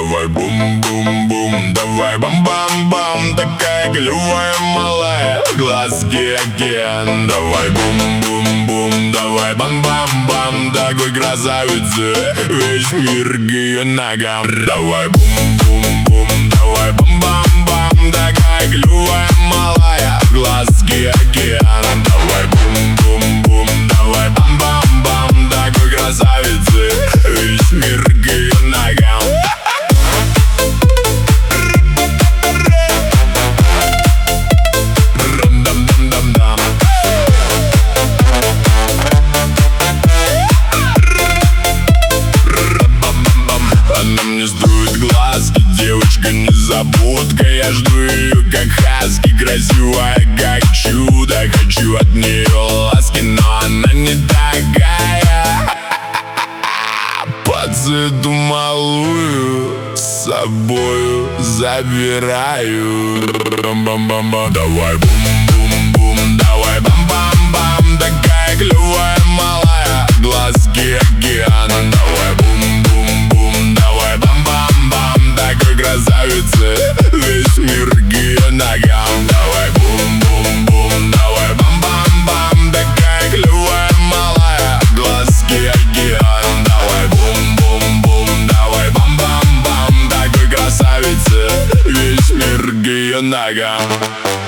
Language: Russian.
Давай бум-бум-бум, давай бам-бам-бам. Такая клевая малая, глазки океан. Давай бум-бум-бум, давай бам-бам-бам. Такой красавицы, весь мир к ее ногам. Давай бум-бум-бум, давай бам-бам-бам. Такая клевая малая, глазки океан. Давай бум-бум-бум, давай бам-бам-бам. Такой красавицы, весь мир к ее ногам. Она мне строит глазки, девочка незабудка. Я жду ее как хаски, красивая как чудо. Хочу от нее ласки, но она не такая. По цвету малую с собою забираю. Бам-бам-бам-бам. Давай бум-бум-бум, давай бам-бам-бам. Такая клевая малая, глазки океана. Давай бум-бум-бум, давай бам-бам-бам. Такой красавицы, весь мир к ее ногам. Давай бум-бум-бум, давай бам-бам-бам. Такая клевая малая, глазки океана. Давай бум-бум-бум, давай бам-бам-бам. Такой красавицы, весь мир к ее ногам.